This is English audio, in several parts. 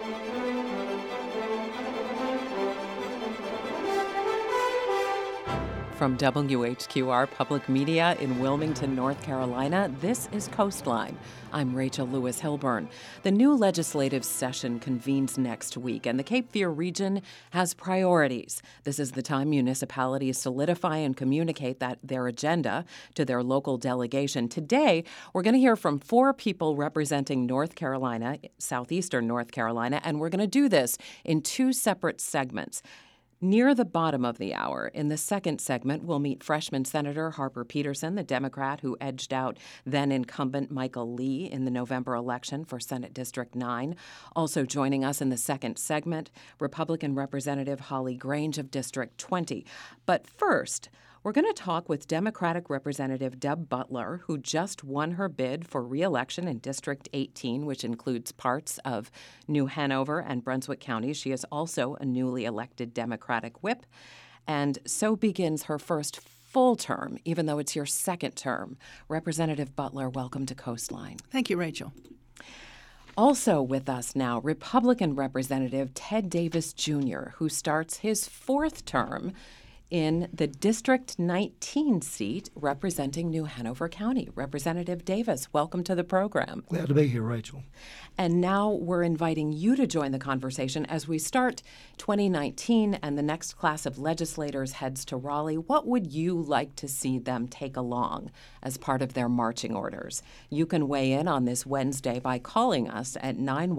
From WHQR Public Media in Wilmington, North Carolina, this is Coastline. I'm Rachel Lewis Hilburn. The new legislative session convenes next week, and the Cape Fear region has priorities. This is the time municipalities solidify and communicate their agenda to their local delegation. Today, we're going to hear from 4 people representing North Carolina, southeastern North Carolina, and we're going to do this in 2 separate segments. Near the bottom of the hour, in the second segment, we'll meet freshman Senator Harper Peterson, the Democrat who edged out then-incumbent Michael Lee in the November election for Senate District 9. Also joining us in the second segment, Republican Representative Holly Grange of District 20. But first, we're going to talk with Democratic Representative Deb Butler, who just won her bid for re-election in District 18, which includes parts of New Hanover and Brunswick counties. She is also a newly elected Democratic whip, and so begins her first full term, even though it's your second term. Representative Butler, welcome to Coastline. Thank you, Rachel. Also with us now, Republican Representative Ted Davis, Jr., who starts his 4th term in the District 19 seat representing New Hanover County. Representative Davis, welcome to the program. Glad to be here, Rachel. And now we're inviting you to join the conversation as we start 2019 and the next class of legislators heads to Raleigh. What would you like to see them take along as part of their marching orders? You can weigh in on this Wednesday by calling us at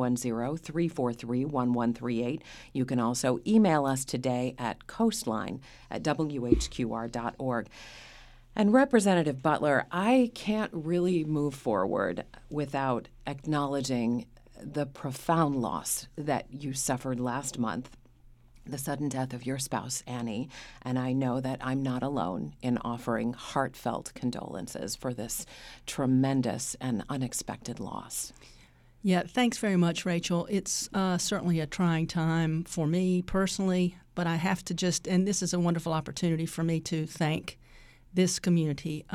910-343-1138. You can also email us today at coastline@whqr.org. And Representative Butler, I can't really move forward without acknowledging the profound loss that you suffered last month, the sudden death of your spouse, Annie. And I know that I'm not alone in offering heartfelt condolences for this tremendous and unexpected loss. Yeah, thanks very much, Rachel. It's certainly a trying time for me personally, but I have to just, and this is a wonderful opportunity for me to thank this community.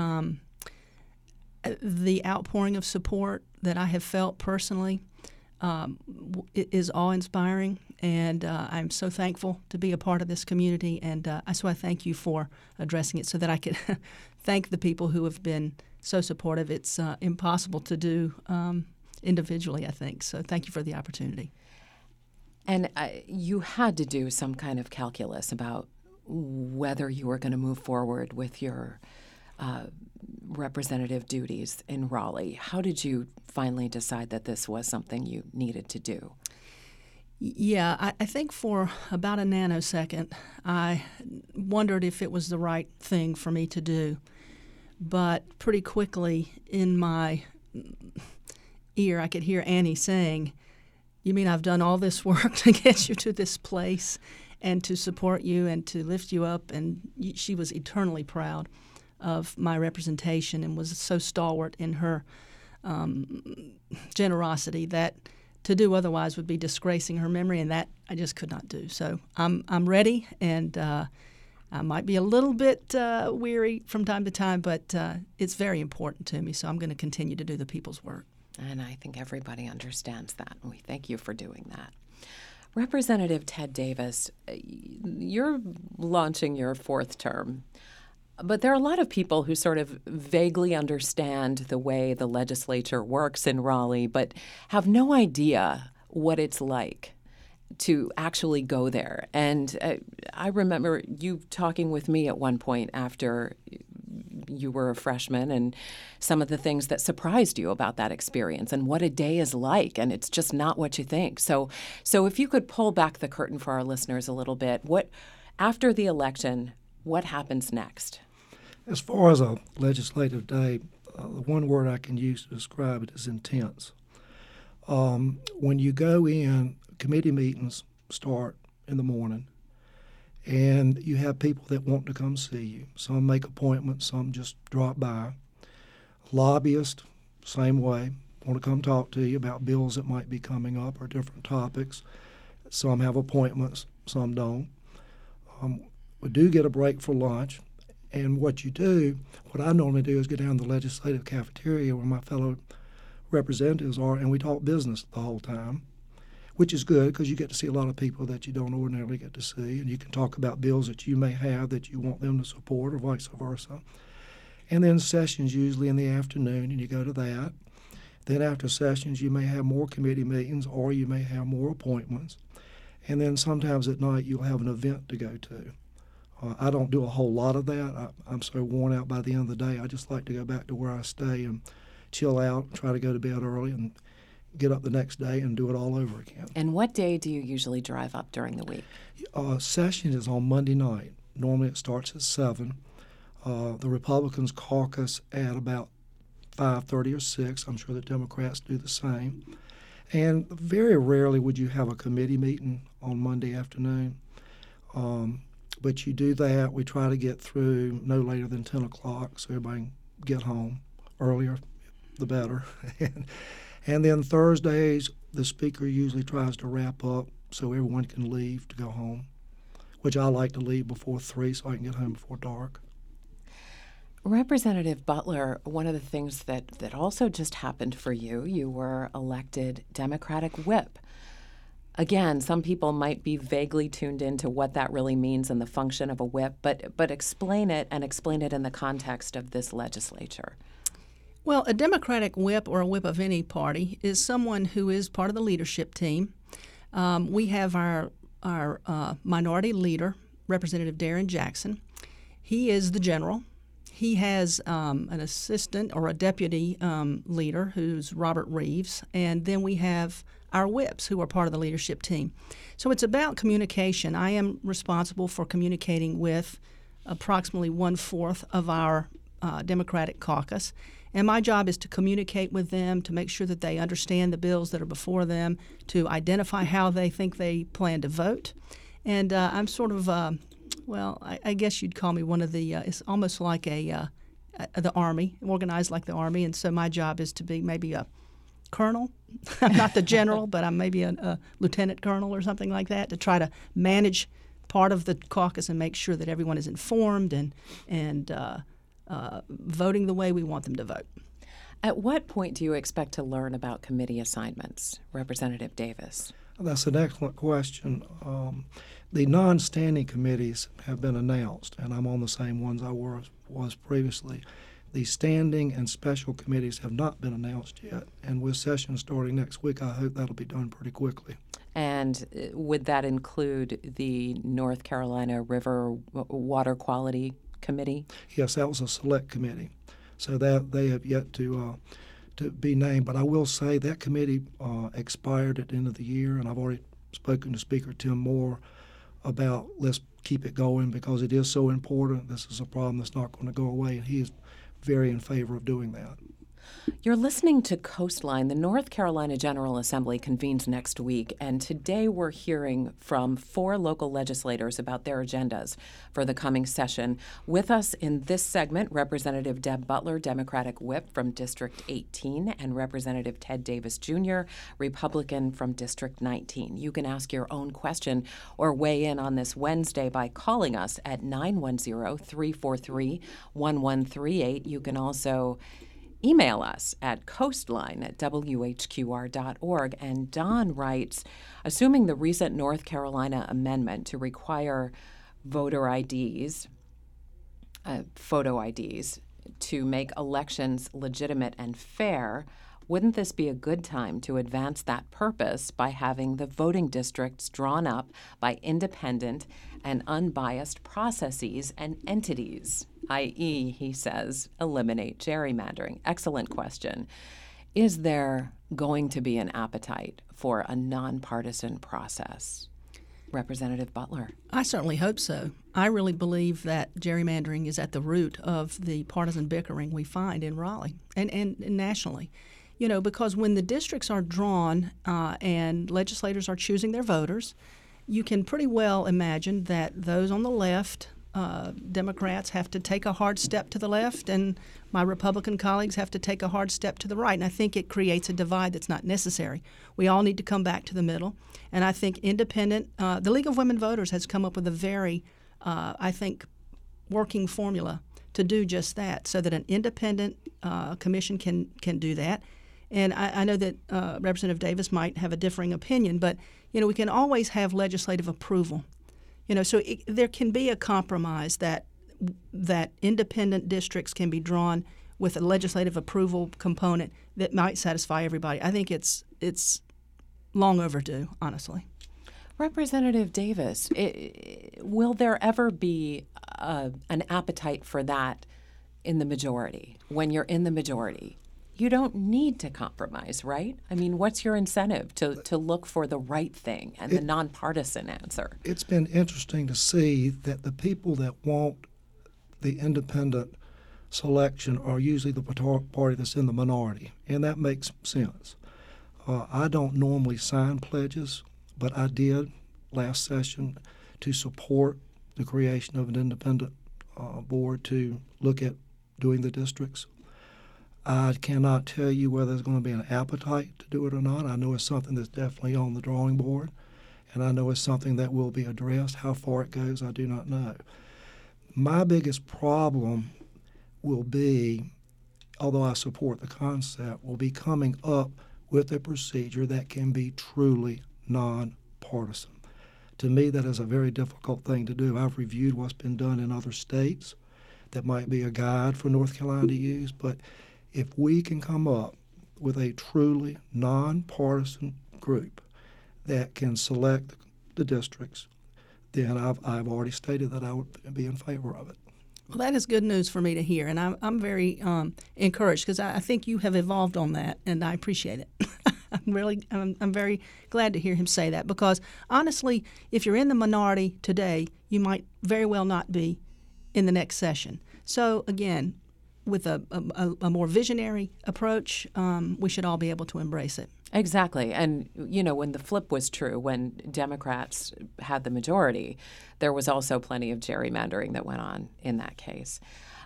The outpouring of support that I have felt personally is awe-inspiring, and I'm so thankful to be a part of this community, and so I thank you for addressing it so that I could thank the people who have been so supportive. It's impossible to do individually, I think, so thank you for the opportunity. And you had to do some kind of calculus about whether you were going to move forward with your representative duties in Raleigh. How did you finally decide that this was something you needed to do? Yeah, I think for about a nanosecond, I wondered if it was the right thing for me to do. But pretty quickly in my ear, I could hear Annie saying, "You mean I've done all this work to get you to this place and to support you and to lift you up?" And she was eternally proud of my representation and was so stalwart in her generosity that to do otherwise would be disgracing her memory, and that I just could not do. So I'm ready, and I might be a little bit weary from time to time, but it's very important to me, so I'm going to continue to do the people's work. And I think everybody understands that, and we thank you for doing that. Representative Ted Davis, you're launching your 4th term, but there are a lot of people who sort of vaguely understand the way the legislature works in Raleigh, but have no idea what it's like to actually go there. And I remember you talking with me at one point after you were a freshman and some of the things that surprised you about that experience and what a day is like, and it's just not what you think. So if you could pull back the curtain for our listeners a little bit, after the election, what happens next? As far as a legislative day, the one word I can use to describe it is intense. When you go in, committee meetings start in the morning, and you have people that want to come see you. Some make appointments, some just drop by. Lobbyists, same way, want to come talk to you about bills that might be coming up or different topics. Some have appointments, some don't. We do get a break for lunch, and what I normally do is go down to the legislative cafeteria where my fellow representatives are, and we talk business the whole time. which is good because you get to see a lot of people that you don't ordinarily get to see, and you can talk about bills that you may have that you want them to support or vice versa. And then sessions usually in the afternoon, and you go to that. Then after sessions, you may have more committee meetings or you may have more appointments. And then sometimes at night, you'll have an event to go to. I don't do a whole lot of that. I'm so worn out by the end of the day. I just like to go back to where I stay and chill out, and try to go to bed early, and get up the next day and do it all over again. And what day do you usually drive up during the week? Session is on Monday night. Normally it starts at 7. The Republicans caucus at about 5:30 or 6. I'm sure the Democrats do the same. And very rarely would you have a committee meeting on Monday afternoon. But you do that. We try to get through no later than 10 o'clock so everybody can get home earlier, the better. And then Thursdays, the speaker usually tries to wrap up so everyone can leave to go home, which I like to leave before 3 so I can get home before dark. Representative Butler, one of the things that also just happened for you, you were elected Democratic whip. Again, some people might be vaguely tuned into what that really means and the function of a whip, but explain it in the context of this legislature. Well, a Democratic whip, or a whip of any party, is someone who is part of the leadership team. We have our minority leader, Representative Darren Jackson. He is the general. He has an assistant or a deputy leader who's Robert Reeves, and then we have our whips who are part of the leadership team. So it's about communication. I am responsible for communicating with approximately 1/4 of our Democratic caucus. And my job is to communicate with them, to make sure that they understand the bills that are before them, to identify how they think they plan to vote. And I'm sort of, I guess you'd call me one of the, it's almost like the Army, organized like the Army. And so my job is to be maybe a colonel. I'm not the general, but I'm maybe a lieutenant colonel or something like that, to try to manage part of the caucus and make sure that everyone is informed and voting the way we want them to vote. At what point do you expect to learn about committee assignments, Representative Davis? That's an excellent question. The non-standing committees have been announced, and I'm on the same ones I was previously. The standing and special committees have not been announced yet, and with session starting next week, I hope that'll be done pretty quickly. And would that include the North Carolina River Water Quality Committee? Yes, that was a select committee, so that they have yet to be named. But I will say that committee expired at the end of the year, and I've already spoken to Speaker Tim Moore about let's keep it going because it is so important. This is a problem that's not going to go away, and he is very in favor of doing that. You're listening to Coastline. The North Carolina General Assembly convenes next week, and today we're hearing from 4 local legislators about their agendas for the coming session. With us in this segment, Representative Deb Butler, Democratic whip from District 18, and Representative Ted Davis Jr., Republican from District 19. You can ask your own question or weigh in on this Wednesday by calling us at 910-343-1138. You can also email us at coastline@whqr.org. And Don writes, assuming the recent North Carolina amendment to require voter IDs, photo IDs, to make elections legitimate and fair, wouldn't this be a good time to advance that purpose by having the voting districts drawn up by independent and unbiased processes and entities, i.e., he says, eliminate gerrymandering? Excellent question. Is there going to be an appetite for a nonpartisan process? Representative Butler. I certainly hope so. I really believe that gerrymandering is at the root of the partisan bickering we find in Raleigh and nationally. You know, because when the districts are drawn and legislators are choosing their voters, you can pretty well imagine that those on the left, Democrats, have to take a hard step to the left, and my Republican colleagues have to take a hard step to the right. And I think it creates a divide that's not necessary. We all need to come back to the middle. And I think independent, the League of Women Voters has come up with a very, I think, working formula to do just that, so that an independent commission can do that. And I know that Representative Davis might have a differing opinion, but we can always have legislative approval. So there can be a compromise that independent districts can be drawn with a legislative approval component that might satisfy everybody. I think it's long overdue, honestly. Representative Davis, will there ever be an appetite for that in the majority? When you're in the majority, you don't need to compromise, right? I mean, what's your incentive to look for the right thing and the nonpartisan answer? It's been interesting to see that the people that want the independent selection are usually the party that's in the minority, and that makes sense. I don't normally sign pledges, but I did last session to support the creation of an independent board to look at doing the districts. I cannot tell you whether there's going to be an appetite to do it or not. I know it's something that's definitely on the drawing board, and I know it's something that will be addressed. How far it goes, I do not know. My biggest problem will be, although I support the concept, will be coming up with a procedure that can be truly nonpartisan. To me, that is a very difficult thing to do. I've reviewed what's been done in other states. That might be a guide for North Carolina to use, but if we can come up with a truly nonpartisan group that can select the districts, then I've already stated that I would be in favor of it. Well, that is good news for me to hear, and I'm very encouraged because I think you have evolved on that, and I appreciate it. I'm very glad to hear him say that because honestly, if you're in the minority today, you might very well not be in the next session. So again, with a more visionary approach, we should all be able to embrace it. Exactly. And, when the flip was true, when Democrats had the majority, there was also plenty of gerrymandering that went on in that case.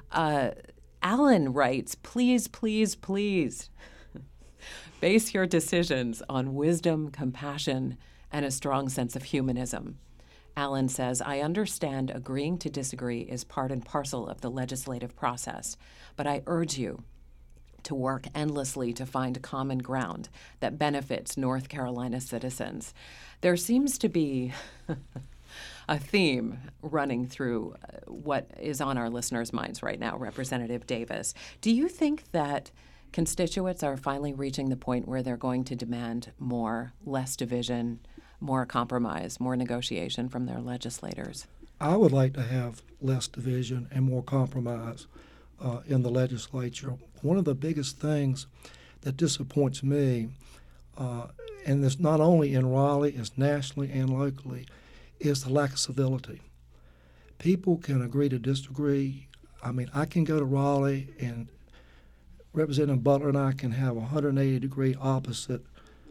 Alan writes, please, please, please base your decisions on wisdom, compassion, and a strong sense of humanism. Alan says, I understand agreeing to disagree is part and parcel of the legislative process, but I urge you to work endlessly to find common ground that benefits North Carolina citizens. There seems to be a theme running through what is on our listeners' minds right now, Representative Davis. Do you think that constituents are finally reaching the point where they're going to demand more, less division, more compromise, more negotiation from their legislators? I would like to have less division and more compromise in the legislature. One of the biggest things that disappoints me, and it's not only in Raleigh, it's nationally and locally, is the lack of civility. People can agree to disagree. I mean, I can go to Raleigh and Representative Butler and I can have 180-degree opposite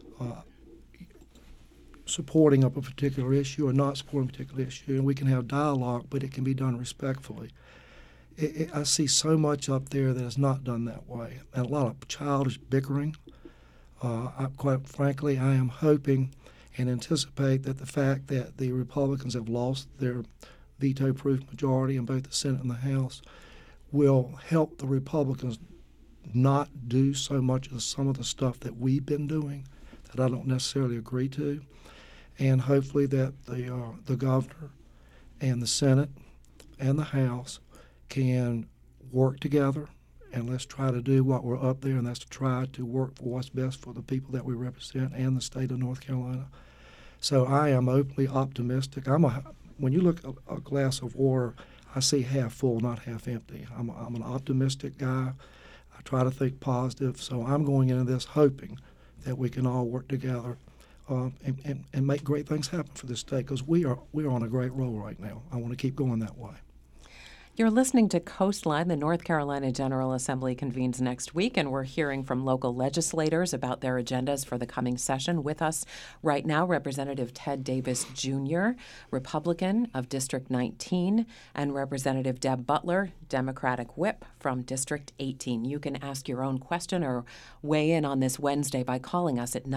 supporting of a particular issue or not supporting a particular issue, and we can have dialogue, but it can be done respectfully. I see so much up there that is not done that way, and a lot of childish bickering. Quite frankly, I am hoping and anticipate that the fact that the Republicans have lost their veto-proof majority in both the Senate and the House will help the Republicans not do so much of some of the stuff that we've been doing that I don't necessarily agree to, and hopefully that the governor and the Senate and the House can work together, and let's try to do what we're up there, and that's to try to work for what's best for the people that we represent and the state of North Carolina. So I am openly optimistic. When you look at a glass of water, I see half full, not half empty. I'm an optimistic guy. I try to think positive, so I'm going into this hoping that we can all work together and make great things happen for this state, because we are on a great roll right now. I want to keep going that way. You're listening to Coastline. The North Carolina General Assembly convenes next week, and we're hearing from local legislators about their agendas for the coming session. With us right now, Representative Ted Davis, Jr., Republican of District 19, and Representative Deb Butler, Democratic Whip from District 18. You can ask your own question or weigh in on this Wednesday by calling us at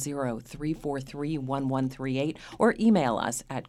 910-343-1138 or email us at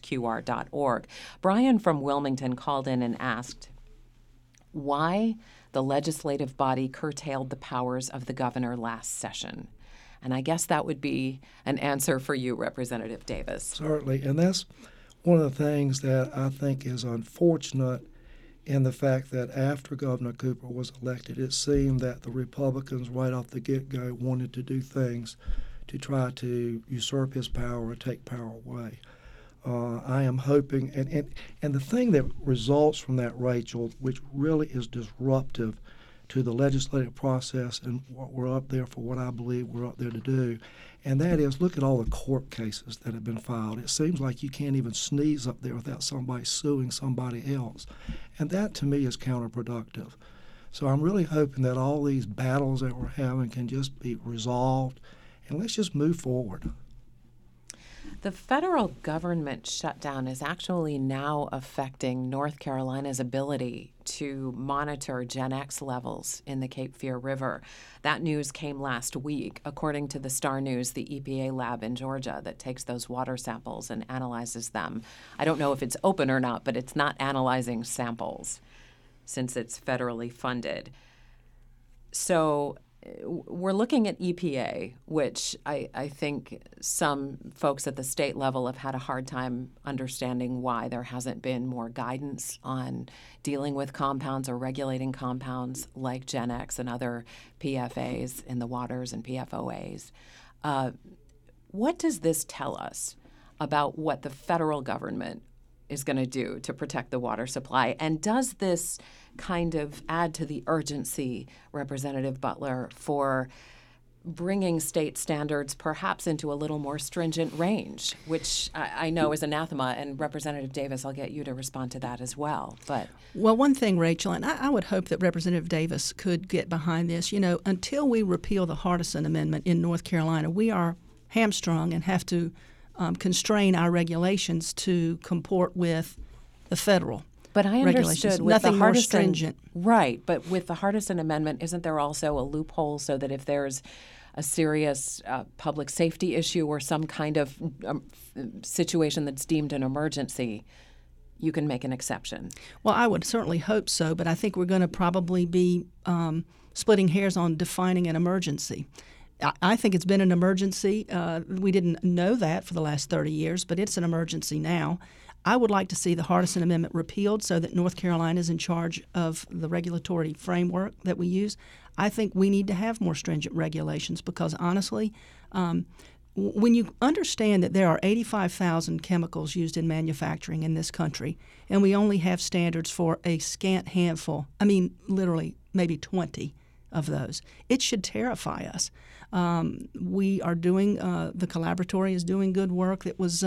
coastline@whqr.org. Brian from Wilmington called in and asked why the legislative body curtailed the powers of the governor last session. And I guess that would be an answer for you, Representative Davis. Certainly, and that's one of the things that I think is unfortunate in the fact that after Governor Cooper was elected, it seemed that the Republicans right off the get-go wanted to do things to try to usurp his power or take power away. I am hoping, and the thing that results from that, Rachel, which really is disruptive to the legislative process and what we're up there for, what I believe we're up there to do, and that is look at all the court cases that have been filed. It seems like you can't even sneeze up there without somebody suing somebody else, and that to me is counterproductive. So I'm really hoping that all these battles that we're having can just be resolved, and let's just move forward. The federal government shutdown is actually now affecting North Carolina's ability to monitor Gen X levels in the Cape Fear River. That news came last week, according to the Star News, the EPA lab in Georgia that takes those water samples and analyzes them. I don't know if it's open or not, but it's not analyzing samples since it's federally funded. So we're looking at EPA, which I think some folks at the state level have had a hard time understanding why there hasn't been more guidance on dealing with compounds or regulating compounds like Gen X and other PFAs in the waters and PFOAs. What does this tell us about what the federal government is going to do to protect the water supply? And does this kind of add to the urgency, Representative Butler, for bringing state standards perhaps into a little more stringent range, which I know is anathema, and Representative Davis, I'll get you to respond to that as well. Well, one thing, Rachel, and I would hope that Representative Davis could get behind this, until we repeal the Hardison Amendment in North Carolina, we are hamstrung and have to constrain our regulations to comport with the federal But I understood with nothing the more Hardison, stringent. Right, but with the Hardison Amendment, isn't there also a loophole so that if there's a serious public safety issue or some kind of situation that's deemed an emergency, you can make an exception? Well, I would certainly hope so, but I think we're going to probably be splitting hairs on defining an emergency. I think it's been an emergency. We didn't know that for the last 30 years, but it's an emergency now. I would like to see the Hardison Amendment repealed so that North Carolina is in charge of the regulatory framework that we use. I think we need to have more stringent regulations because, honestly, when you understand that there are 85,000 chemicals used in manufacturing in this country, and we only have standards for a scant handful, literally maybe 20 of those, it should terrify us. We are doing, the Collaboratory is doing good work that was,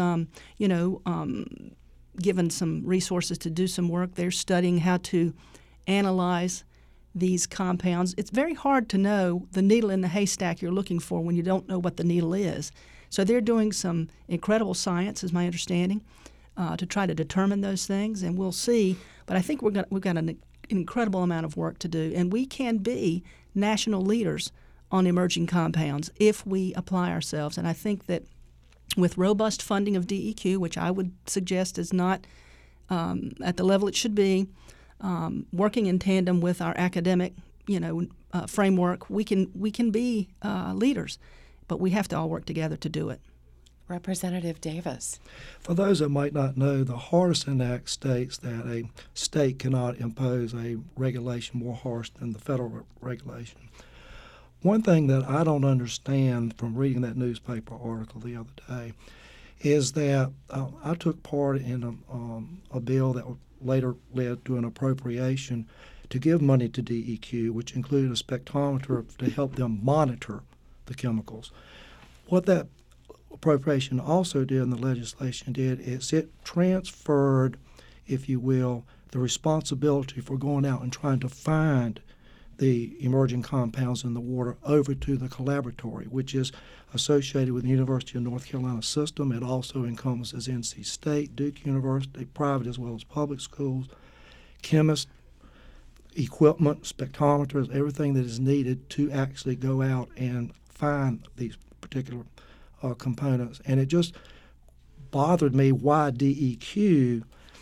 given some resources to do some work. They're studying how to analyze these compounds. It's very hard to know the needle in the haystack you're looking for when you don't know what the needle is. So they're doing some incredible science, is my understanding, to try to determine those things, and we'll see. But I think we've got an incredible amount of work to do, and we can be national leaders on emerging compounds if we apply ourselves. And I think that with robust funding of DEQ, which I would suggest is not at the level it should be, working in tandem with our academic, framework, we can be leaders, but we have to all work together to do it. Representative Davis. For those that might not know, the Hardison Act states that a state cannot impose a regulation more harsh than the federal regulation. One thing that I don't understand from reading that newspaper article the other day is that I took part in a bill that later led to an appropriation to give money to DEQ, which included a spectrometer to help them monitor the chemicals. What that appropriation also did, and the legislation did, is it transferred, if you will, the responsibility for going out and trying to find the emerging compounds in the water over to the Collaboratory, which is associated with the University of North Carolina system. It also encompasses NC State, Duke University, private as well as public schools, chemists, equipment, spectrometers, everything that is needed to actually go out and find these particular components. And it just bothered me why DEQ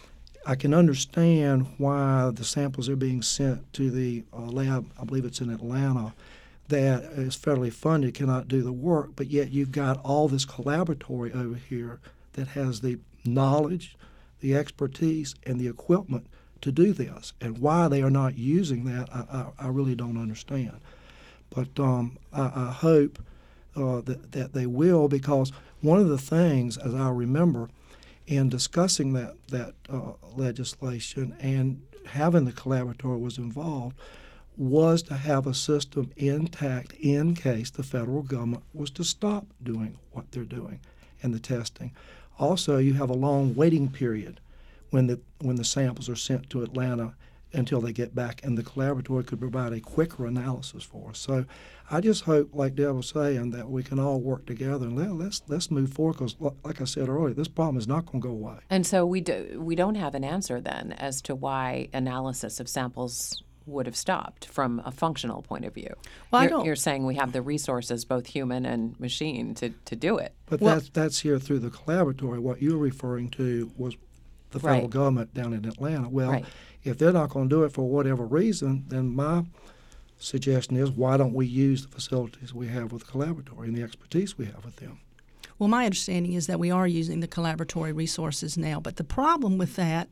I can understand why the samples are being sent to the lab, I believe it's in Atlanta, that is federally funded, cannot do the work, but yet you've got all this collaboratory over here that has the knowledge, the expertise, and the equipment to do this. And why they are not using that, I really don't understand. But I hope that they will, because one of the things, as I remember, in discussing that legislation and having the collaboratory was involved, was to have a system intact in case the federal government was to stop doing what they're doing and the testing. Also, you have a long waiting period when the samples are sent to Atlanta until they get back, and the collaboratory could provide a quicker analysis for us. So I just hope, like Deb was saying, that we can all work together and let's move forward, because, like I said earlier, this problem is not going to go away. And so we don't have an answer then as to why analysis of samples would have stopped from a functional point of view. Well, you're saying we have the resources, both human and machine, to do it. But that's here through the collaboratory. What you're referring to was the federal government down in Atlanta. Well, if they're not going to do it for whatever reason, then my suggestion is, why don't we use the facilities we have with the collaboratory and the expertise we have with them? Well, my understanding is that we are using the collaboratory resources now. But the problem with that,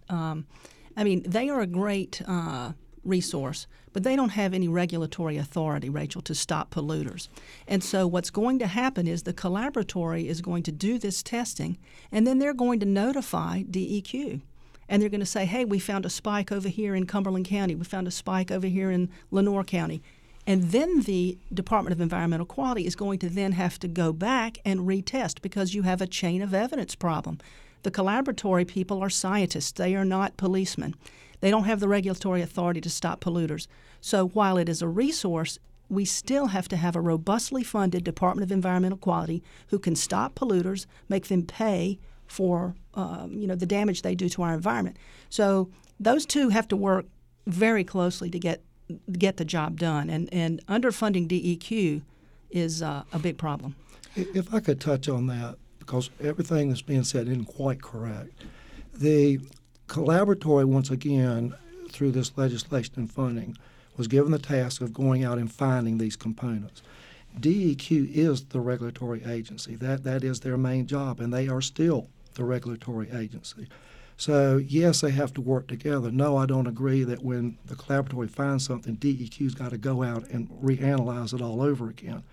they are a great resource, but they don't have any regulatory authority, Rachel, to stop polluters. And so what's going to happen is the collaboratory is going to do this testing, and then they're going to notify DEQ. And they're going to say, hey, we found a spike over here in Cumberland County. We found a spike over here in Lenoir County. And then the Department of Environmental Quality is going to then have to go back and retest, because you have a chain of evidence problem. The collaboratory people are scientists. They are not policemen. They don't have the regulatory authority to stop polluters. So while it is a resource, we still have to have a robustly funded Department of Environmental Quality who can stop polluters, make them pay for the damage they do to our environment. So those two have to work very closely to get the job done. And underfunding DEQ is a big problem. If I could touch on that, because everything that's being said isn't quite correct. The collaboratory, once again, through this legislation and funding, was given the task of going out and finding these components. DEQ is the regulatory agency. That is their main job, and they are still the regulatory agency. So, yes, they have to work together. No, I don't agree that when the collaboratory finds something, DEQ's got to go out and reanalyze it all over again.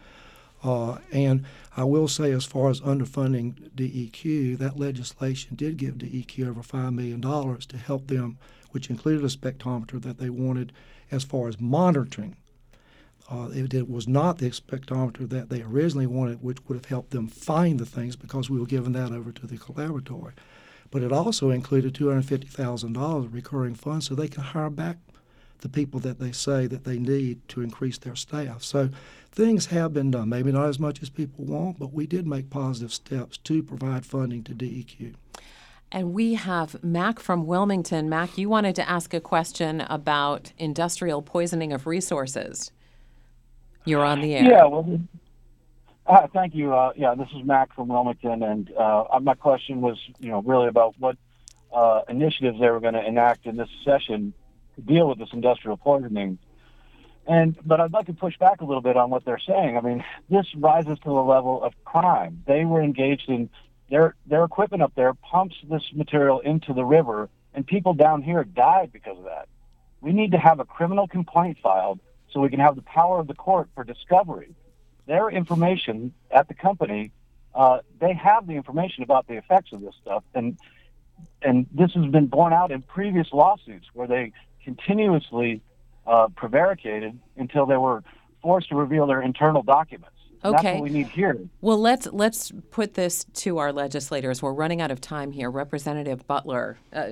And I will say, as far as underfunding DEQ, that legislation did give DEQ over $5 million to help them, which included a spectrometer that they wanted as far as monitoring. It was not the spectrometer that they originally wanted, which would have helped them find the things, because we were giving that over to the collaboratory. But it also included $250,000 recurring funds so they can hire back the people that they say that they need to increase their staff. So things have been done, maybe not as much as people want, but we did make positive steps to provide funding to DEQ. And we have Mac from Wilmington. Mac, you wanted to ask a question about industrial poisoning of resources. You're on the air. Yeah, well, thank you. This is Mac from Wilmington, and my question was, really about what initiatives they were going to enact in this session to deal with this industrial poisoning. But I'd like to push back a little bit on what they're saying. I mean, this rises to the level of crime. They were engaged in their equipment up there pumps this material into the river, and people down here died because of that. We need to have a criminal complaint filed so we can have the power of the court for discovery. Their information at the company, they have the information about the effects of this stuff, and this has been borne out in previous lawsuits where they continuously prevaricated until they were forced to reveal their internal documents. Okay. That's what we need here. Well, let's put this to our legislators. We're running out of time here. Representative Butler,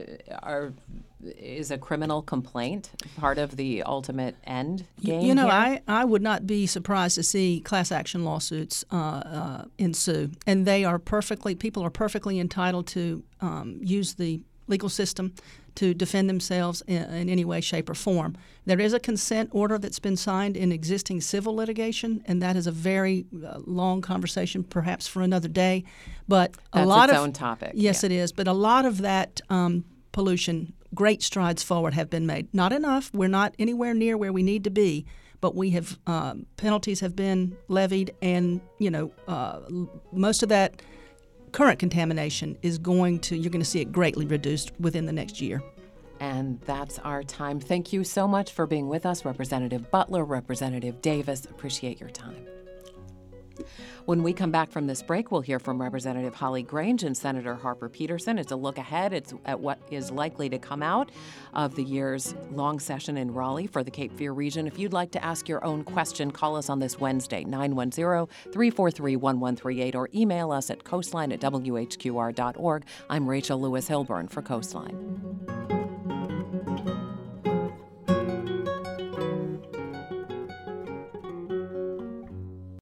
is a criminal complaint part of the ultimate end game? I would not be surprised to see class action lawsuits ensue, and people are perfectly entitled to use the legal system to defend themselves in any way, shape, or form. There is a consent order that's been signed in existing civil litigation, and that is a very long conversation, perhaps for another day. But that's its own topic. Yes, yeah. It is. But a lot of that pollution, great strides forward have been made. Not enough. We're not anywhere near where we need to be, but we have penalties have been levied, and most of that current contamination you're going to see it greatly reduced within the next year. And that's our time. Thank you so much for being with us, Representative Butler, Representative Davis. Appreciate your time. When we come back from this break, we'll hear from Representative Holly Grange and Senator Harper Peterson. It's a look ahead. It's at what is likely to come out of the year's long session in Raleigh for the Cape Fear region. If you'd like to ask your own question, call us on this Wednesday, 910-343-1138, or email us at coastline@whqr.org. I'm Rachel Lewis Hilburn for Coastline.